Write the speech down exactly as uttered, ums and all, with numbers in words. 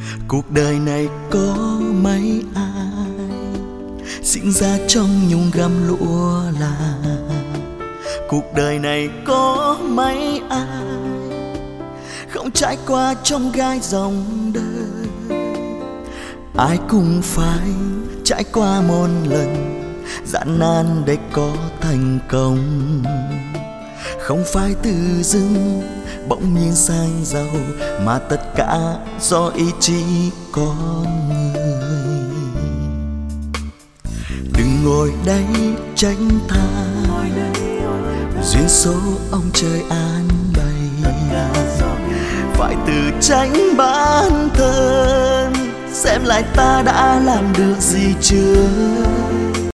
Cuộc đời này có mấy ai sinh ra trong nhung gấm lụa là. Cuộc đời này có mấy ai không trải qua trong gai dòng đời. Ai cũng phải trải qua một lần gian nan để có thành công. Không phải tự dưng bỗng nhiên sang giàu, mà tất cả do ý chí con người. Đừng ngồi đây tránh tha, duyên số ông trời an bày. Phải tự tránh bản thân, xem lại ta đã làm được gì chưa.